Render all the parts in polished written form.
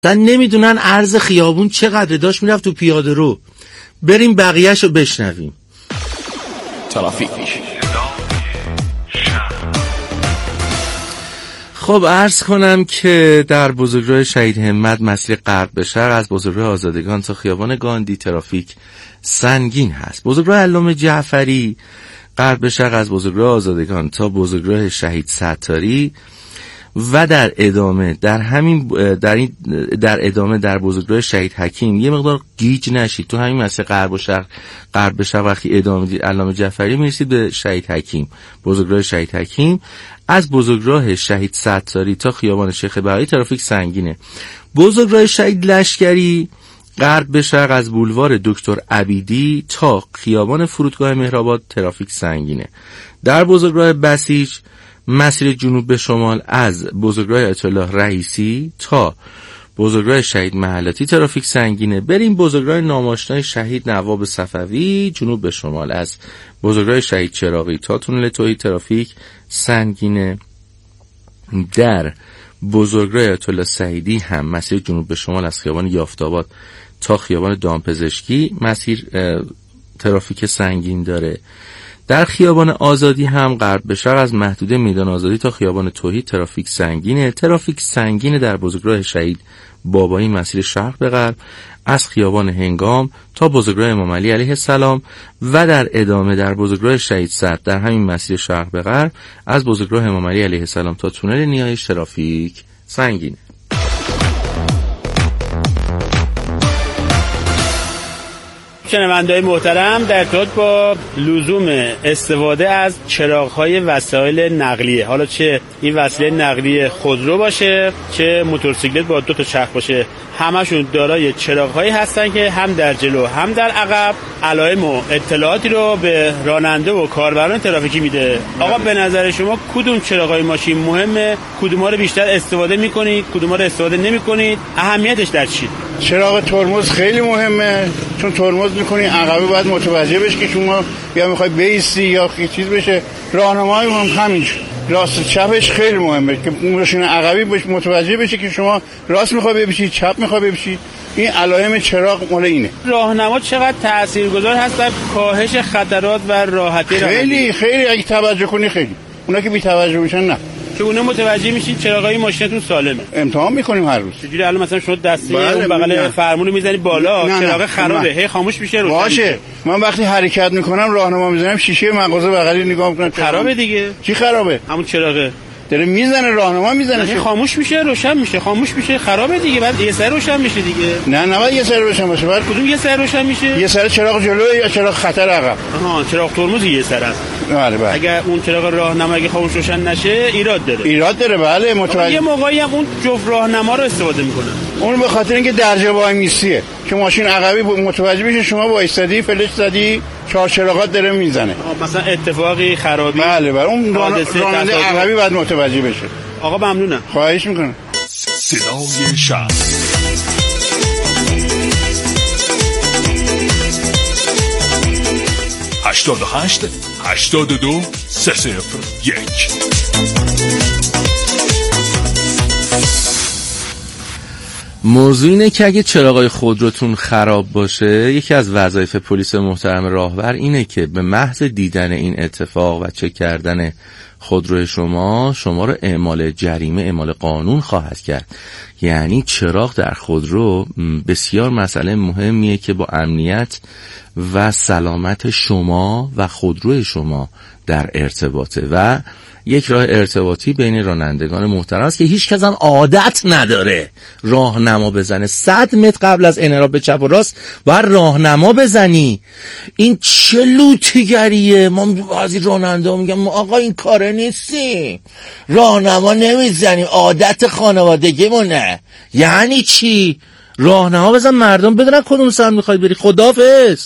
نمیدونن عرض خیابون چقدر داشت میرفت تو پیاده رو. بریم بقیهشو بشنویم. ترافیک. خب عرض کنم که در بزرگراه شهید همت مسیر غرب به شرق از بزرگراه آزادگان تا خیابان گاندی ترافیک سنگین هست. بزرگراه علامه جعفری غرب به شرق از بزرگراه آزادگان تا بزرگراه شهید ستاری و در ادامه در بزرگراه شهید حکیم یه مقدار گیج نشید. تو همین مسیر غرب به شرق وقتی ادامه دید علامه جعفری میرسید به شهید حکیم، بزرگراه شهید حکیم. از بزرگراه شهید ستاری تا خیابان شیخ بهایی ترافیک سنگینه. بزرگراه شهید لشکری غرب به شرق از بولوار دکتر عبیدی تا خیابان فرودگاه مهرآباد ترافیک سنگینه. در بزرگراه بسیج مسیر جنوب به شمال از بزرگراه آیت الله رئیسی تا بزرگراه شهید محلاتی ترافیک سنگینه. بریم بزرگراه ناماشنای شهید نواب صفوی جنوب به شمال از بزرگراه شهید چراغی تا تونل توحید ترافیک سنگینه. در بزرگراه آیت الله سعیدی هم مسیر جنوب به شمال از خیابان یافت‌آباد تا خیابان دامپزشکی مسیر ترافیک سنگین داره. در خیابان آزادی هم غرب به شرق از محدوده میدان آزادی تا خیابان توحید ترافیک سنگینه. ترافیک سنگینه در بزرگراه شهید بابایی مسیر شرق به غرب از خیابان هنگام تا بزرگراه امام علی علیه السلام و در ادامه در بزرگراه شهید صدر در همین مسیر شرق به غرب از بزرگراه امام علی علیه السلام تا تونل نیایش ترافیک سنگینه. شنونده‌های محترم، در ارتباط با لزوم استفاده از چراغ‌های وسایل نقلیه، حالا چه این وسیله نقلیه خودرو باشه چه موتورسیکلت با 2 تا چرخ باشه، همشون دارای چراغ‌هایی هستن که هم در جلو هم در عقب علائم و اطلاعاتی رو به راننده و کاربران ترافیکی میده. آقا به نظر شما کدوم چراغ‌های ماشین مهمه؟ کدوم‌ها رو بیشتر استفاده می‌کنید؟ کدوم‌ها رو استفاده نمی‌کنید؟ اهمیتش در چی؟ چراغ ترمز خیلی مهمه، چون ترمز می‌کنی عقبی باید متوجه بشی که شما یا می‌خوای بیستی یا چیز بشه. راهنمایی هم همینجور، راست چپش خیلی مهمه که ماشین عقبی متوجه بشه که شما راست می‌خوای بپیچی چپ می‌خوای بپیچی. این علائم چراغ مال اینه. راهنما چقدر تاثیرگذار هست در کاهش خطرات و راحتی رانندگی؟ خیلی اگه توجه کنی خیلی. اونا که بی توجه میشن نه. چگونه متوجه میشین چراغای ماشینتون سالمه؟ امتحان میکنیم هر روز. چجوری الان مثلا شما دسته اون بغل فرمون رو میزنی بالا چراغ خرابه هی خاموش میشه روشن باشه. من وقتی حرکت میکنم راهنما میزنم شیشه مغازه بغلی نگاه میکنم خرابه دیگه. چی خرابه؟ همون چراغه داره میزنه راهنما میزنه خاموش میشه روشن میشه خاموش میشه خرابه دیگه. بعد یه سر روشن میشه دیگه. نه باید یه سر روشن باشه. بعد کدوم یه سر روشن میشه؟ یه سر چراغ جلو یا چراغ خطر عقب. چراغ ترمز یه سر است. بله. اگر اون چراغ راهنما اگه خاموش روشن نشه ایراد داره. بله متوجه. یه موقعی هم اون جفت راهنما رو استفاده میکنه. اون به خاطر اینکه درجه وای میستیه که ماشین عقبی متوجه بشه شما وایستادی فلش زدی چهار چراغات داره میزنه. مثلا اتفاقی خرابی. بله اون راننده عقبی باید متوجه بشه. آقا ممنونم. خواهش میکنم. صدای شهر 88 82 301. موضوع اینه که اگه چراغای خودروتون خراب باشه، یکی از وظایف پلیس محترم راهور اینه که به محض دیدن این اتفاق و چک کردن خودرو شما رو اعمال جریمه، اعمال قانون خواهد کرد. یعنی چراغ در خودرو بسیار مسئله مهمیه که با امنیت و سلامت شما و خودرو شما در ارتباطه و یک راه ارتباطی بین رانندگان محترم است که هیچ کس هم عادت نداره راهنما بزنه. 100 متر قبل از انحراف به چپ و راست باید راهنما بزنی. این چه لوتیگریه؟ ما بعضی راننده میگم آقا این کاره نیستیم، راهنما نمیزنیم، عادت خانوادگیمونه. یعنی چی؟ راهنما بزن مردم بدونن کدوم سمت میخوای بری. خداحافظ.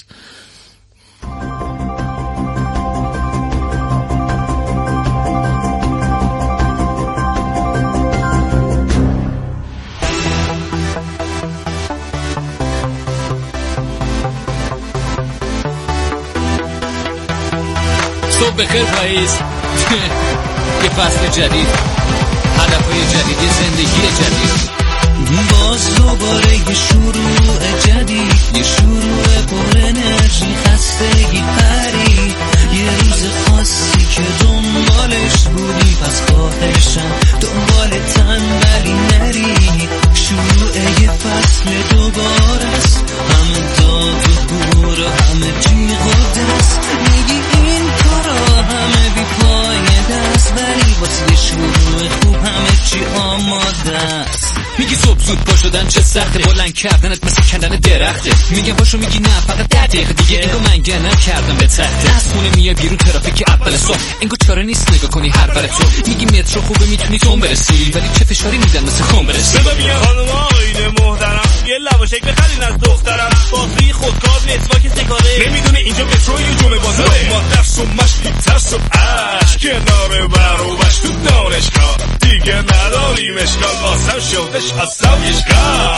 صبح بخیر پاییز. یه فصل جدید، هدفهای جدید، زندگی جدید. باز دوباره یه شروع جدید، یه شروع پر انرژی، خستگی پری، یه روز خاصی که دنبالش بودی، پس خواهشم دنبال تنبلی نری. شروع یه فصل دوباره است، همه داد و گور و همه جیغ و دست، میگی این کارا همه بی پای دست، ولی واسه شروع خوب همه چی آماده است. میگی صبح زود پا شدن چه سخته، بلند کردنت مثل کندن درخته، میگم پاشو میگی نه فقط 10 دقیقه دیگه، انگار من گنم کردم به تخته. از خونه میای بیرون ترافیک اول صبح، انگار چاره نیست نگاه کنی هر بر تو، میگی مترو خوبه میتونی تون برسی، ولی چه فشاری میدن مثل خون برسی. صدا میاد خانم آقایون محترم، یه لواشک بخرین از دخترم، باتری خودکار مسواک سگاره، نمیدونه اینجا مترو یا جمعه بازاره، ما درس و مشتی ترس و عشق، کنار بروبش تو دانشگاه، دیگه نداریم اشکال، واسم شدش آسایشگاه.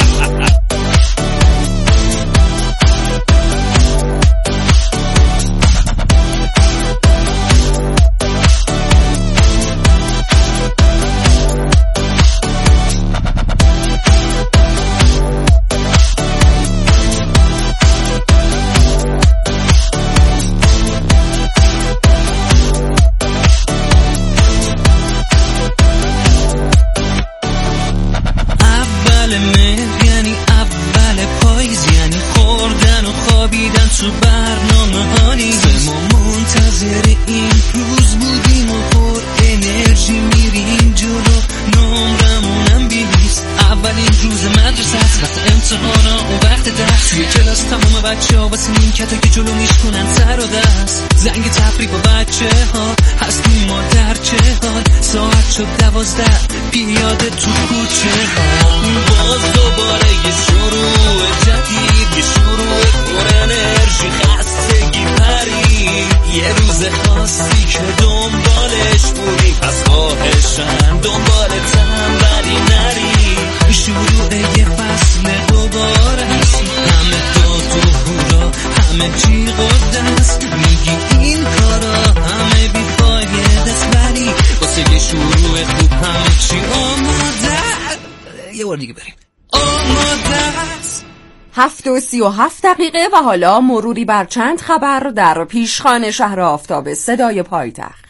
تو برنامه ها نیست، ما منتظر این روز بودیم و پر انرژی میریم جلو، نمرمونم بیست. اولین روز مدرسه است، وقت امتحانا و وقت درس، توی کلاس تمام بچه ها واسه نیمکتا که جلو میشکنن سر و دست، زنگ تفریح با بچه ها هستیم ما در چه حال، ساعت شد 12 پیاده تو کوچه ها، باز دوباره یه شروع جدید، یه شروع پر انرژی، خستگی پری، یه روز خاصی که دنبالش بودی، پس خواهشم دنبال تنبلی نری. شروع یه فصل دوباره است، همه داد و هورا، همه جیغ و دست، میگی این کارا همه بی فایده است، ولی واسه یه شروع خوب همه چی آماده. یه بار دیگه بریم. آماده است. 7:37 و حالا مروری بر چند خبر در پیشخوان شهر آفتاب صدای پایتخت.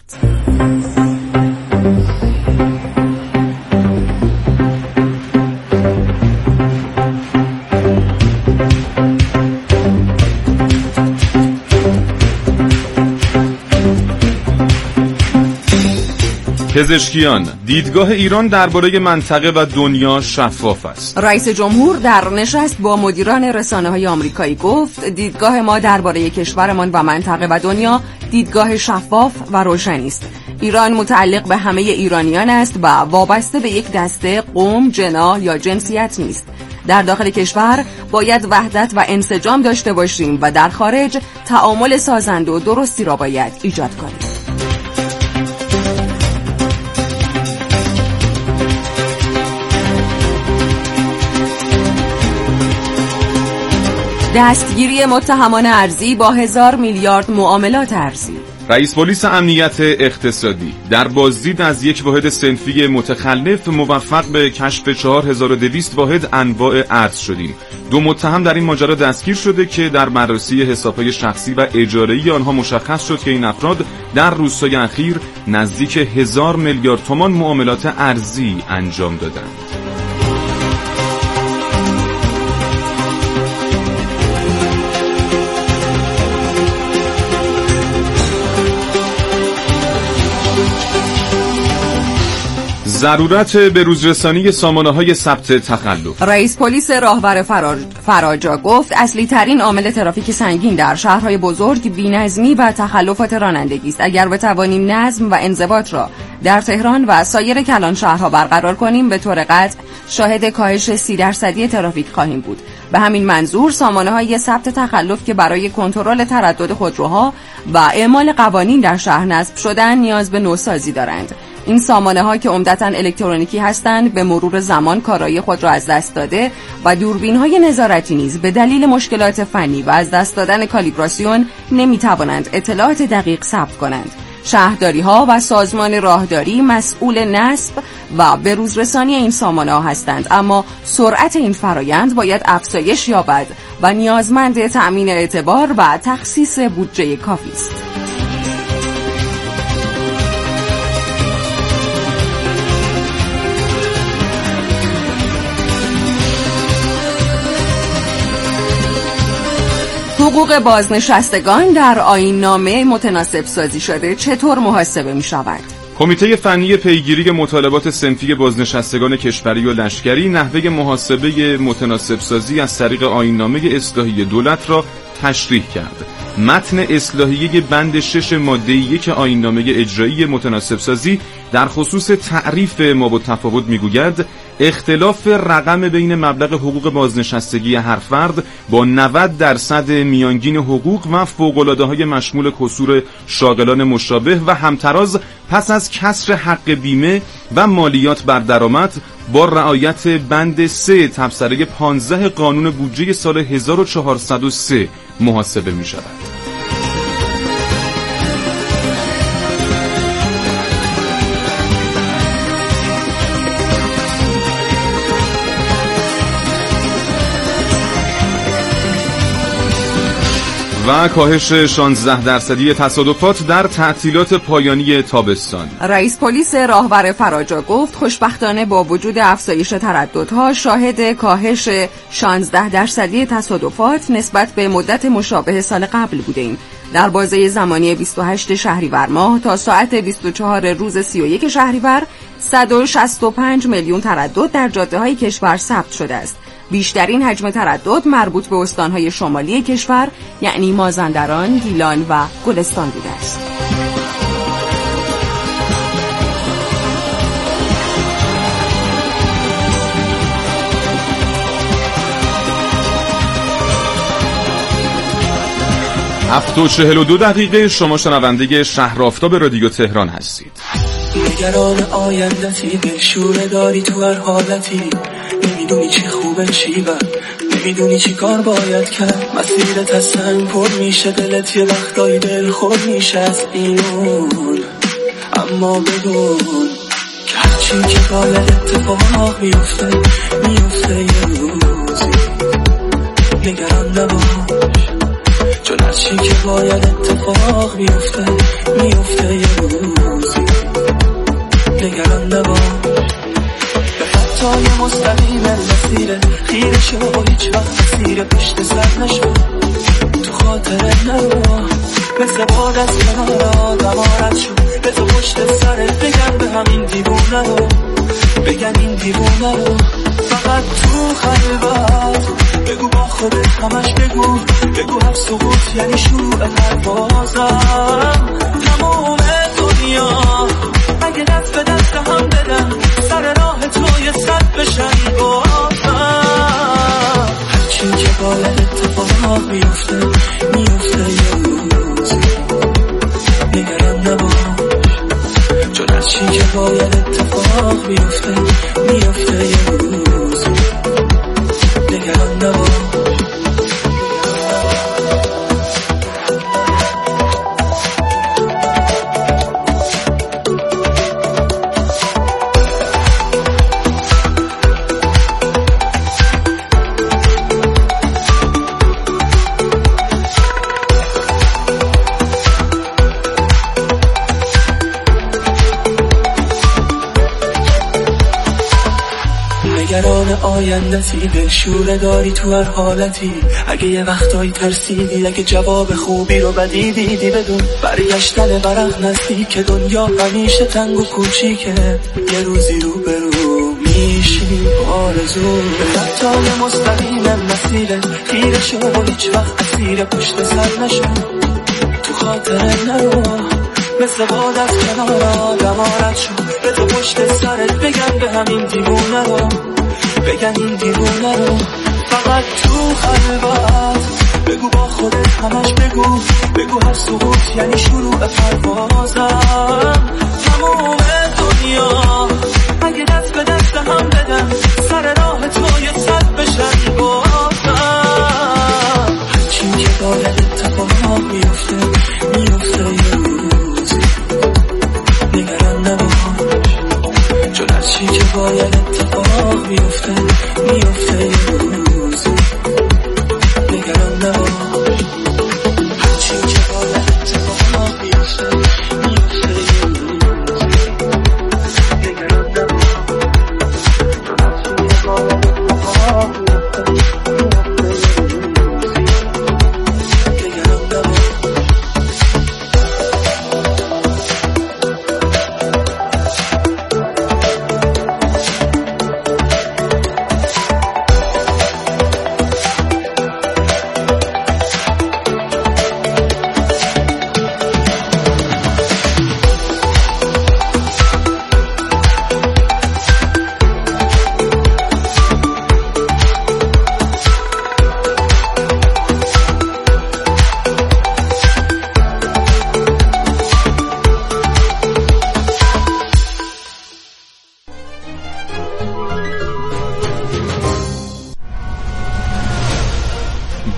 پزشکیان، دیدگاه ایران درباره منطقه و دنیا شفاف است. رئیس جمهور در نشست با مدیران رسانه‌های آمریکایی گفت دیدگاه ما درباره کشورمان و منطقه و دنیا دیدگاه شفاف و روشنی است. ایران متعلق به همه ایرانیان است و وابسته به یک دسته، قوم، جناح یا جنسیت نیست. در داخل کشور باید وحدت و انسجام داشته باشیم و در خارج تعامل سازنده و درستی را باید ایجاد کنیم. دستگیری متهمان ارزی با 1000 میلیارد معاملات ارزی. رئیس پلیس امنیت اقتصادی در بازدید از یک واحد صنفی متخلف موفق به کشف 4200 واحد انواع ارز شدیم. 2 متهم در این ماجرا دستگیر شده که در بررسی حساب‌های شخصی و اجاره‌ای آنها مشخص شد که این افراد در روزهای اخیر نزدیک 1000 میلیارد تومان معاملات ارزی انجام دادند. ضرورت به روزرسانی سامانه‌های ثبت تخلف. رئیس پلیس راهور فراجا گفت اصلی ترین عامل ترافیک سنگین در شهرهای بزرگ بی‌نظمی و تخلفات رانندگی است. اگر بتوانیم نظم و انضباط را در تهران و سایر کلان شهرها برقرار کنیم، به طور قطع شاهد کاهش 30% ترافیک خواهیم بود. به همین منظور سامانه‌های ثبت تخلف که برای کنترل تردد خودروها و اعمال قوانین در شهر نصب شدن نیاز به نوسازی دارند. این سامانه‌ها که عمدتاً الکترونیکی هستند به مرور زمان کارایی خود را از دست داده و دوربین‌های نظارتی نیز به دلیل مشکلات فنی و از دست دادن کالیبراسیون نمی‌توانند اطلاعات دقیق ثبت کنند. شهرداری‌ها و سازمان راهداری مسئول نصب و بروزرسانی این سامانه‌ها هستند، اما سرعت این فرایند باید افزایش یابد و نیازمند تأمین اعتبار و تخصیص بودجه کافی است. حقوق بازنشستگان در آیین‌نامه متناسب سازی شده چطور محاسبه می شود؟ کمیته فنی پیگیری مطالبات صنفی بازنشستگان کشوری و لشکری نحوه محاسبه متناسب سازی از طریق آیین‌نامه اصلاحی دولت را تشریح کرد. متن اصلاحیه بند 6 ماده 1 آیین‌نامه اجرایی متناسب سازی در خصوص تعریف مابالتفاوت میگوید اختلاف رقم بین مبلغ حقوق بازنشستگی هر فرد با 90% میانگین حقوق و فوق‌العاده‌های مشمول کسور شاغلان مشابه و همتراز پس از کسر حق بیمه و مالیات بر درآمد با رعایت بند 3 تبصره 15 قانون بودجه سال 1403 محاسبه می شود. و کاهش 16% تصادفات در تعطیلات پایانی تابستان. رئیس پلیس راهور فراجا گفت خوشبختانه با وجود افزایش ترددها شاهد کاهش 16% تصادفات نسبت به مدت مشابه سال قبل بودیم. در بازه زمانی 28 شهریور ماه تا ساعت 24 روز 31 شهریور 165 میلیون تردد در جاده‌های کشور ثبت شده است. بیشترین حجم تردد مربوط به استانهای شمالی کشور یعنی مازندران، گیلان و گلستان بوده است. هفت و 42 دقیقه. شما شنونده شهر آفتاب رادیو تهران هستید. نگران آیندتی دلشوره داری تو هر حالتی، نمیدونی چی خوبه چی بد، نمیدونی چی کار باید کرد، مسیرت از سنگ پر میشه، دلت یه وقتایی دل خود میشه از اینون، اما بدون که هرچی که باید اتفاق میفته یه روزی، نگران نباش چون هرچی که باید اتفاق میفته یه روزی، نگران نباش به خطای مستقیم مسیره، خیره شو هیچ وقت مسیره پشت سر نشو، تو خاطر نرو، مثل باد از کنار آدم شو، به تو پشت سرت بگن به همین دیوونه رو، بگن این دیوونه رو، فقط تو خلوت بگو با خودت همش بگو هر سقوط یعنی شروع پروازم، تمام دنیا اگه دست به دست هم بدن سر راه تو یه صد بشن بازم، هرچی که باید اتفاق میفته یه روزی، نگران نباش چون هرچی که باید اتفاق میفته یه روزی، نگران نباش. نگران آیندتی دلشوره داری تو هر حالتی، اگه یه وقتایی ترسیدی، اگه جواب خوبی رو بدی دیدی، بدون برگشتن ورق نزدیک که دنیا همیشه تنگ و کوچیکه، یه روزی رو برو میشی آرزو به خطای مستقیم مسیره، خیره شو هیچ وقت اسیر پشت سر نشو، تو خاطر نرو، مثل باد از کنار آدم شو، به تو پشت سرت بگن به همین دیوونه رو، بگن این دیوونه رو، فقط تو خلوت بگو با خودت همش بگو هر سقوط یعنی شروع پروازم، تمام دنیا اگه دست به دست هم بدن سر راه تو یه صد بشن بازم، هرچی که باید اتفاق میفته یه روزی،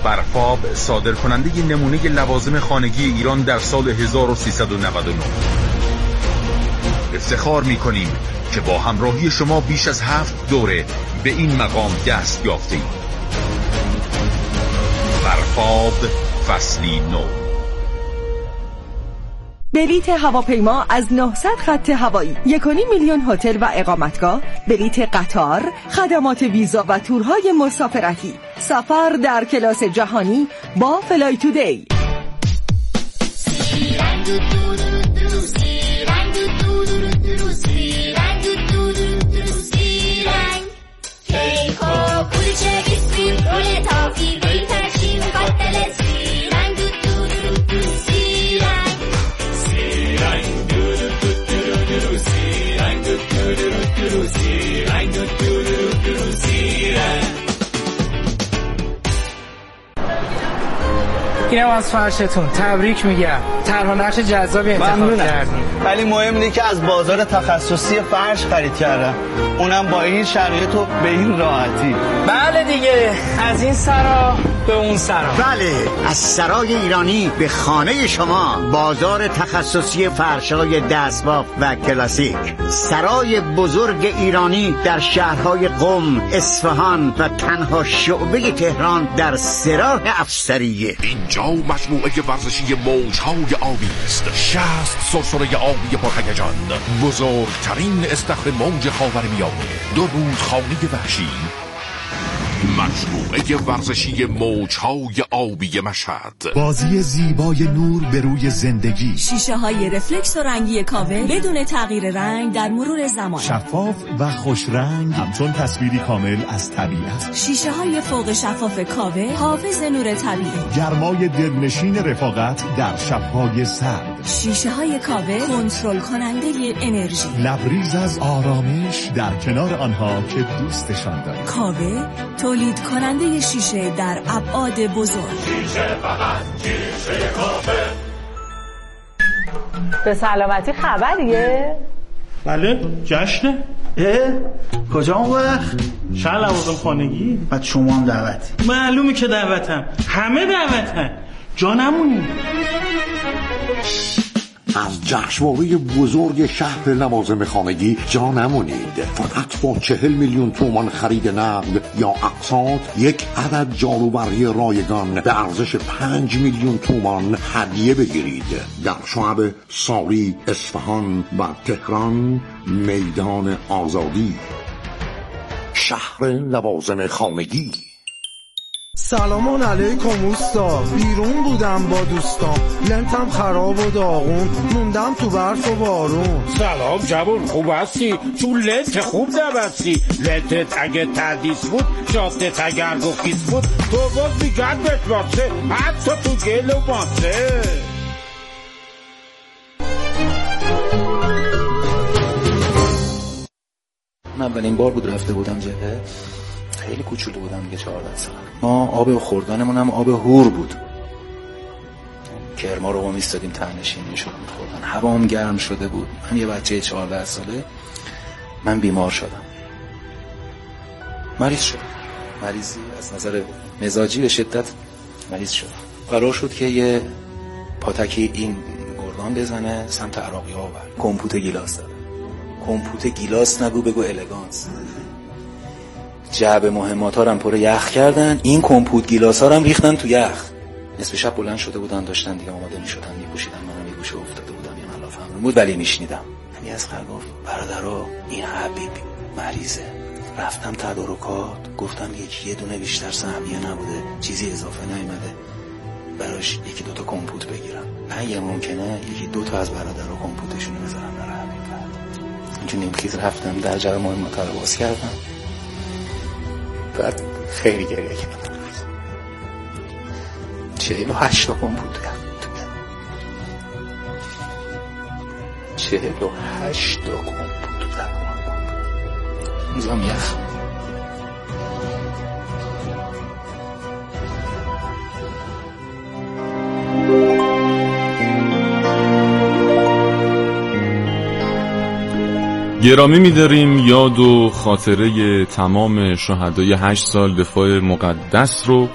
برفاب صادر کننده نمونه لوازم خانگی ایران در سال 1399. افتخار می‌کنیم که با همراهی شما بیش از 7 دوره به این مقام دست یافتیم. برفاب فصلی نو. بلیت هواپیما از 900 خط هوایی، 1.5 میلیون هتل و اقامتگاه، بلیت قطار، خدمات ویزا و تورهای مسافرتی، سفر در کلاس جهانی با فلای تودی. اینم از فرشتون، تبریک میگم. طرح و نقش جذابی انتخاب کردیم. ولی مهم اینه که از بازار تخصصی فرش خرید کردم، اونم با این شرایط و به این راحتی. بله دیگه، از این سرا به اون سرا. بله، از سرای ایرانی به خانه شما. بازار تخصصی فرش‌های دستباف و کلاسیک، سرای بزرگ ایرانی در شهرهای قم، اصفهان و تنها شعبه تهران در سراح افسریه. اینجا مجموعه ورزشی موج‌های آبی است. 60 سرسره آبی پرهیجان، بزرگترین استخر موج خاورمیانه، 2 رودخانه وحشی. مجموعه ورزشی موج‌های آبی مشهد. بازی زیبای نور به روی زندگی. شیشه های رفلکس و رنگی کاوه بدون تغییر رنگ در مرور زمان. شفاف و خوش رنگ، همچون تصویری کامل از طبیعت. شیشه های فوق شفاف کاوه، حافظ نور طبیعی. گرمای دلنشین رفاقت در شب‌های سرد. شیشه های کاوه، کنترل کننده انرژی. لبریز از آرامش در کنار آنها که دوستشان دارند. کاوه تولید کننده شیشه در ابعاد بزرگ. شیشه فقط شیشه کاوه. به سلامتی خبریه؟ بله، جشنه. کجا اون وقت؟ شهر لوازم خانگی. بعد شما هم دعوتی؟ معلومه که دعوتم، همه دعوتن، جا نمونی. از جشنواره بزرگ شهر لوازم خانگی جا نمونید. فقط با 40 میلیون تومان خرید نقد یا اقساط، یک عدد جاروبرقی رایگان به ارزش 5 میلیون تومان هدیه بگیرید. در شعب ساری، اصفهان و تهران، میدان آزادی. شهر لوازم خانگی. سلامان علیکم اوستا، بیرون بودم با دوستام، لنتم خراب و داغون، موندم تو برف و بارون. سلام جوون، خوب هستی؟ تو لنت خوب نبستی. لنتت اگه تردیس بود، جادت اگر گفیز بود، تو باز میگرد بشماسه، حتی تو گل و ماسه. من اولین بار بود رفته بودم جبهه، خیلی کوچولو بودم دیگه، 14 سال. ما آب خوردنمون هم آب هور بود. کرما رو ما میستادیم تهنشین میشدم میخوردن. هوام گرم شده بود. من یه بچه 14 ساله، من بیمار شدم، مریض شدم. مریضی از نظر مزاجی به شدت مریض شدم. قرار شد که یه پاتکی این گردان بزنه سمت عراقی ها و کمپوت گیلاس داره. کمپوت گیلاس نگو بگو الگانس. جعبه مهمات ها رو پر یخ کردن، این کمپوت گیلاس ها رو ریختن تو یخ. نصف شب بلند شده بودن، داشتن دیگه آماده میشدن میپوشیدن. منم یه گوشه افتاده بودم، یه ملافه هم بود ولی میشنیدم. یعنی از قلب گفت برادرها این حبیب مریضه. رفتم تدارکات، گفتم یه دونه بیشتر سهمیه نبوده، چیزی اضافه نیومده، براش 1-2 تا کمپوت بگیرم. اگه ممکنه 1-2 از برادرها کمپوتشون رو بذارم برای حبیب. اینجا نیمخیز رفتم در جعبه مهمات رو باز کردم، بعد خیلی گریه کردم. 48 تا کمپوت کرد. 48 تا کمپوت کرد. میزم یخ. گرامی می‌داریم یاد و خاطره تمام شهدای 8 سال دفاع مقدس رو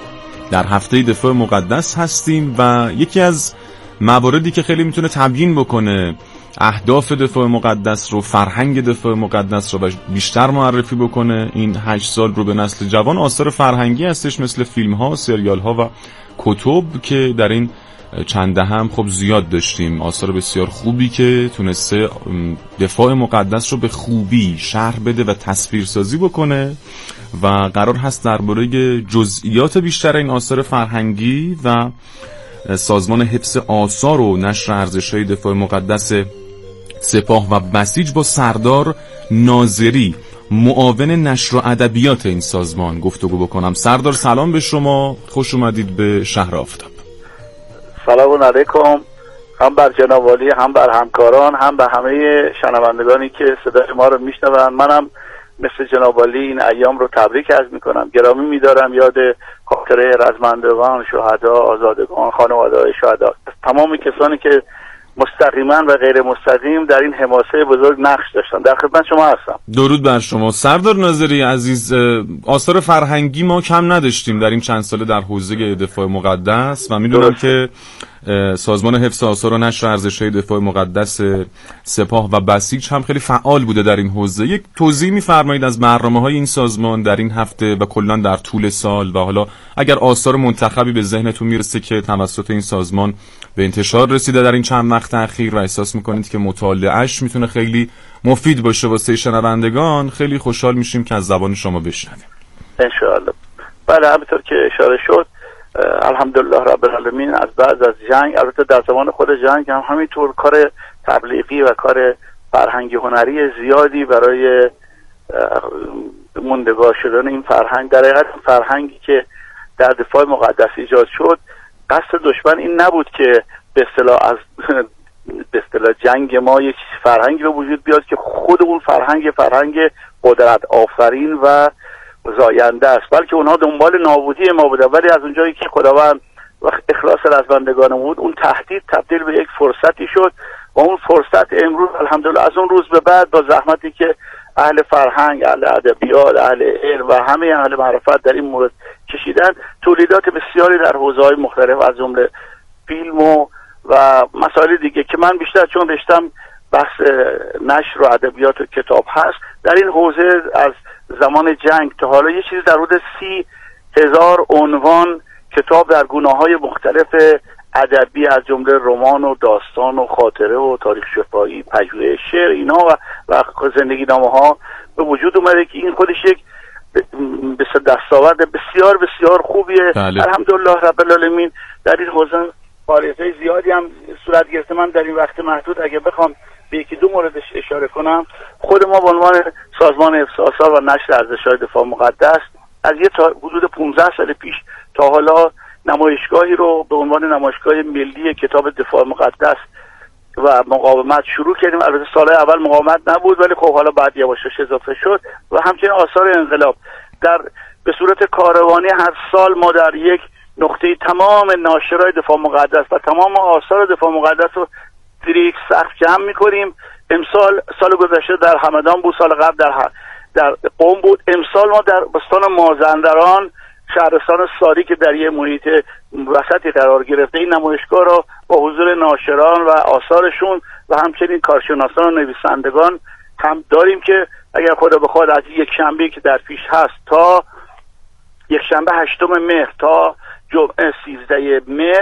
در هفته دفاع مقدس هستیم و یکی از مواردی که خیلی میتونه تبیین بکنه اهداف دفاع مقدس رو، فرهنگ دفاع مقدس رو بیشتر معرفی بکنه این 8 سال رو به نسل جوان، آثار فرهنگی هستش مثل فیلم ها، سریال ها و کتب که در این چند دهه هم خب زیاد داشتیم، آثار بسیار خوبی که تونسته دفاع مقدس رو به خوبی شرح بده و تصویرسازی بکنه و قرار هست درباره جزئیات بیشتر این آثار فرهنگی و سازمان حفظ آثار و نشر ارزش‌های دفاع مقدس سپاه و بسیج با سردار ناظری معاون نشر و ادبیات این سازمان گفتگو بکنم. سردار سلام به شما، خوش اومدید به شهر آفتاب. سلام علیکم، هم بر جناب والی، هم بر همکاران، هم به همه شنوندگانی که صدای ما رو میشنون. منم مثل جناب والی این ایام رو تبریک عرض میکنم، گرامی میدارم یاد خاطره رزمندگان، شهدا، آزادگان، خانواده‌های شهدا، تمام کسانی که مستقیما و غیر مستقیم در این حماسه بزرگ نقش داشتن. در خدمت شما هستم. درود بر شما. سردار ناظری عزیز، آثار فرهنگی ما کم نداشتیم در این چند ساله در حوزه دفاع مقدس و میدونم که سازمان حفظ آثار و نشر ارزش‌های دفاع مقدس سپاه و بسیج هم خیلی فعال بوده در این حوزه. یک توضیح می‌فرمایید از برنامه‌های این سازمان در این هفته و کلاً در طول سال و حالا اگر آثار منتخبی به ذهنتون میرسه که توسط این سازمان به انتشار رسیده در این چند وقت اخیر و احساس می‌کنید که مطالعه‌اش میتونه خیلی مفید باشه واسه شنوندگان، خیلی خوشحال میشیم که از زبان شما بشنویم. ان شاءالله. بله، همونطور که اشاره شد، الحمدلله رب العالمین از بعد از جنگ، البته در زمان خود جنگ هم همینطور کار تبلیغی و کار فرهنگی هنری زیادی برای موندگار شدن این فرهنگ، در حقیقت فرهنگی که در دفاع مقدس ایجاد شد، قصد دشمن این نبود که به اصطلاح جنگ ما یک فرهنگی به وجود بیاد که خود اون فرهنگ قدرت آفرین و زاینده است، بلکه اونها دنبال نابودی ما بوده. ولی از اونجایی که خداوند وقت اخلاص رزمندگان بود، اون تهدید تبدیل به یک فرصتی شد و اون فرصت امروز الحمدلله از اون روز به بعد با زحمتی که اهل فرهنگ، اهل ادبیات، اهل علم و همه اهل معرفت در این مورد کشیدن، تولیدات بسیاری در حوزه‌های مختلف از جمله فیلم و مسائل دیگه که من بیشتر چون رشتم بحث نشر و ادبیات و کتاب هست، در این حوزه از زمان جنگ تا حالا یه چیز در حدود 30,000 عنوان کتاب در گونه‌های مختلف ادبی از جمله رمان و داستان و خاطره و تاریخ شفاهی، پژوهش، شعر، اینا و زندگی نامه‌ها به وجود اومده که این خودش یک دستاورد بسیار بسیار خوبیه. بله. الحمدلله رب العالمین در این حوزه فعالیت‌های زیادی هم صورت گرفته. من در این وقت محدود اگه بخوام به یکی دو موردش اشاره کنم، خود ما به عنوان سازمان حفظ آثار و نشر ارزش‌های دفاع مقدس از یه حدود 15 سال پیش تا حالا نمایشگاهی رو به عنوان نمایشگاه ملی کتاب دفاع مقدس و مقاومت شروع کردیم. البته سال اول مقاومت نبود، ولی خب حالا بعد یواشاش اضافه شد و همچنین آثار انقلاب به صورت کاروانی هر سال ما در یک نقطه تمام ناشرای دفاع مقدس و تمام آثار دفاع مقدس رو زیر یک سقف جمع می‌کنیم. امسال سال گذشته در همدان بود، سال قبل در قم بود، امسال ما در بستان مازندران، شهرستان ساری که در یه محیط وسطی قرار گرفته، این نمایشگاه را با حضور ناشران و آثارشون و همچنین کارشناسان و نویسندگان هم داریم که اگر خدا بخواد از یک شنبه که در پیش هست تا یک شنبه 8 مهر تا جمعه 13 مهر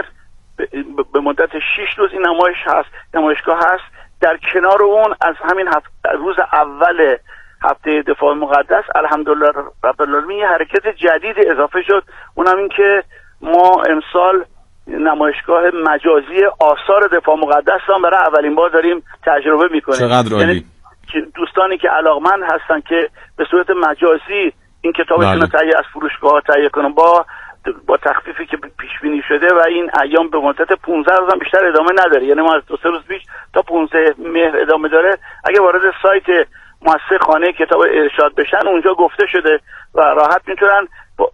به مدت 6 روز این نمایشگاه هست. در کنار اون از همین روز اول هفته دفاع مقدس الحمدلله رب العالمین یه حرکت جدید اضافه شد، اونم این که ما امسال نمایشگاه مجازی آثار دفاع مقدس هم برای اولین بار داریم تجربه میکنیم. چقدر عالی. یعنی دوستانی که علاقمند هستن که به صورت مجازی این کتابشون رو تهیه از فروشگاه تهیه کنن با تخفیفی که پیش بینی شده و این ایام به مدت 15 روز هم بیشتر ادامه نداره، یعنی ما از 2-3 روز پیش تا 15 مهر ادامه داره. اگه وارد سایت مؤسسه خانه کتاب ارشاد بشن، اونجا گفته شده و راحت میتونن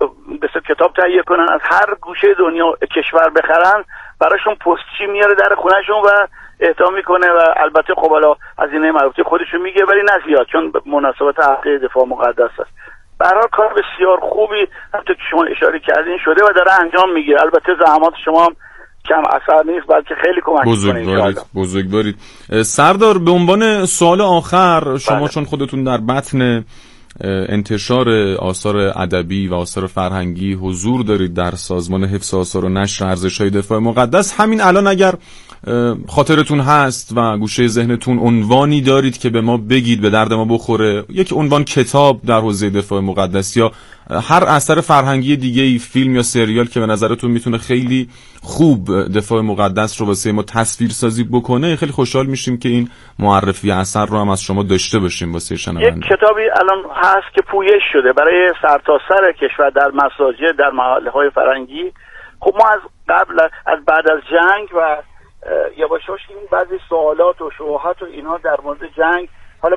کتاب تهیه کنن، از هر گوشه دنیا کشور بخرن، براشون پستچی میاره در خونهشون و اهدا میکنه و البته خب حالا هزینه مربوطه خودشون میگه، ولی نه زیاد، چون مناسبت هفته دفاع مقدس است. به هر حال کار بسیار خوبی همونطور که شما اشاره کردین شده و داره انجام میگیره. البته زحمات شما هم کم اثر نیست بلکه خیلی کمک میکنه. بزرگوارید. سردار، به عنوان سوال آخر، شما چون خودتون در بطن انتشار آثار ادبی و آثار فرهنگی حضور دارید در سازمان حفظ آثار و نشر ارزش‌های دفاع مقدس، همین الان اگر خاطرتون هست و گوشه ذهنتون عنوانی دارید که به ما بگید، به درد ما بخوره، یک عنوان کتاب در حوزه دفاع مقدس یا هر اثر فرهنگی دیگه‌ای، فیلم یا سریال که به نظرتون میتونه خیلی خوب دفاع مقدس رو واسه ما تصویر سازی بکنه، خیلی خوشحال میشیم که این معرفی اثر رو هم از شما داشته باشیم واسه شنونده. یک کتابی الان هست که پویش شده برای سرتاسر کشور در مساجد، در محله‌های فرهنگی. خب ما از بعد از جنگ و یواش یواش این بعضی سوالات و شبهات و اینا در مورد جنگ حالا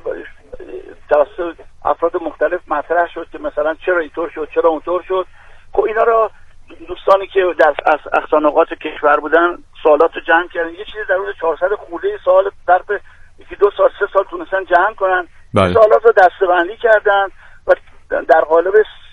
توسط افراد مختلف مطرح شد که مثلا چرا اینطور شد، چرا اونطور شد. خب اینا رو دوستانی که در اقصا نقاط کشور بودن سوالات رو جمع کردن، یه چیزی در حدود 400 خورده سوال ظرف 2 سال 3 سال تونستن جمع کنن. سوالات رو دسته‌بندی کردن و در قالب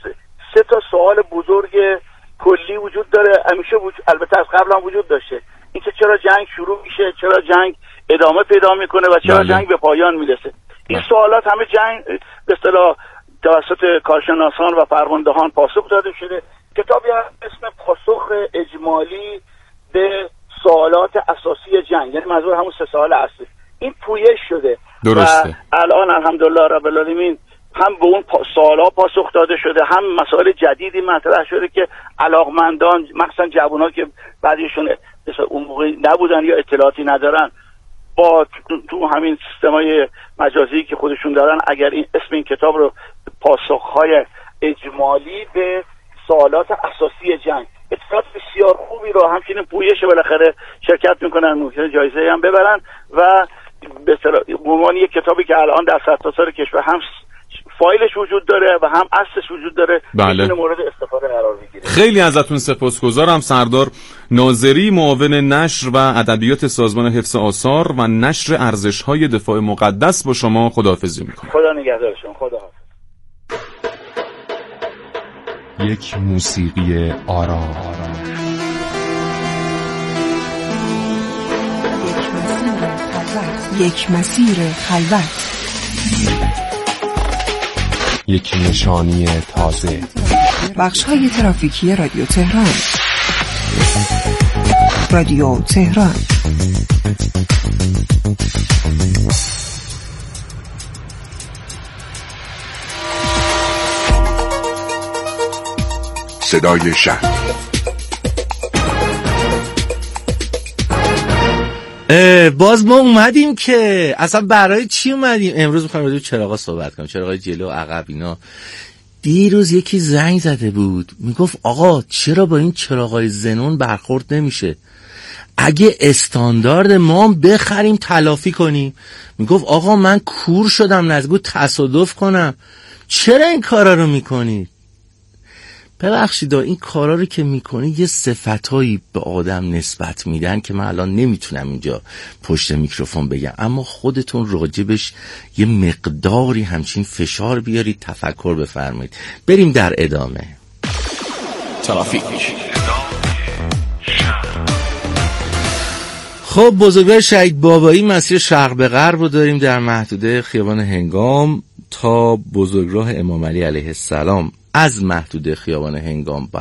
3 تا سوال بزرگ کلی وجود داره. همیشه البته از قبل هم وجود داشته، اینکه چرا جنگ شروع میشه، چرا جنگ ادامه پیدا میکنه و چرا جنگ به پایان میرسه. این سوالات همه جنگ به اصطلاح توسط کارشناسان و فرماندهان پاسخ داده شده. کتابی هست اسم پاسخ اجمالی به سوالات اساسی جنگ، یعنی منظور همون 3 سوال اصلی. این پویش شده. درسته. و الان الحمدلله رب العالمین هم به اون سوالا پاسخ داده شده، هم مسائل جدیدی مطرح شده که علاقمندان مثلا جوان‌ها که بعضیشون اون موقع نبودن یا اطلاعاتی ندارن، با تو همین سیستم‌های مجازی که خودشون دارن، اگر این اسم این کتاب رو پاسخ‌های اجمالی به سوالات اساسی جنگ، اطلاعات بسیار خوبی رو همچنین پویش بالاخره شرکت میکنن، ممکنه جایزه هم ببرن و به عنوان یک کتابی که الان در سرتاسر کشور هم فایلش وجود داره و هم اصلش وجود داره، میتونه مورد استفاده قرار بگیره. خیلی ازتون سپاسگزارم سردار ناظری، معاون نشر و ادبیات سازمان حفظ آثار و نشر ارزش‌های دفاع مقدس. با شما خداحافظی میکنم. خدا نگهدار شما. خداحافظ. یک موسیقی آرام، یک مسیر خلوت، یک نشانی تازه. بخش‌های ترافیکی رادیو تهران. رادیو تهران. صدای شهر. باز ما اومدیم که اصلا برای چی اومدیم؟ امروز میخوایم راجع به چراغا صحبت کنیم، چراغای جلو و عقب اینا. دیروز یکی زنگ زده بود میگفت آقا چرا با این چراغای زنون برخورد نمیشه؟ اگه استاندارد ما بخریم تلافی کنیم. میگفت آقا من کور شدم، نزدیک تصادف کنم، چرا این کارا رو میکنید؟ ببخشید این کارا رو که میکنید یه صفتایی به آدم نسبت میدن که من الان نمیتونم اینجا پشت میکروفون بگم، اما خودتون راجبش یه مقداری همچین فشار بیارید، تفکر بفرمایید. بریم در ادامه. ترافیک. خب بزرگوار شهید بابایی مسیر شرق به غرب رو داریم در محدوده خیابان هنگام تا بزرگراه امام علی علیه السلام. از محدوده خیابان هنگام